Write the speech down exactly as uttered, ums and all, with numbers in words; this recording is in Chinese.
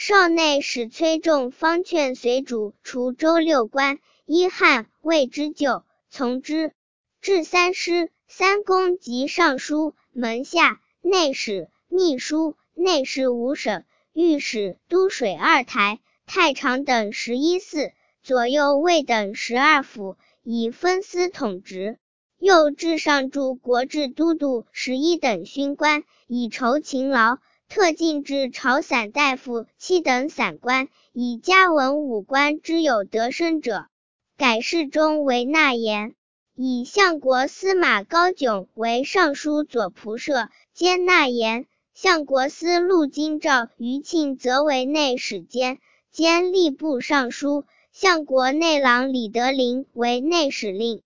少内史崔仲方劝随主除州六官，依汉谓之旧，从之。至三师、三公及尚书、门下、内史、秘书、内侍五省、御史、都水二台、太常等十一司，左右卫等十二府，以分司统职。又置上柱国治都督十一等勋官，以酬勤劳。特进制朝散大夫七等散官，以加文武官之有得生者。改侍中为纳言，以相国司马高炯为尚书左仆射，兼纳言。相国司陆金赵余庆则为内史监，兼吏部尚书。相国内郎李德林为内史令。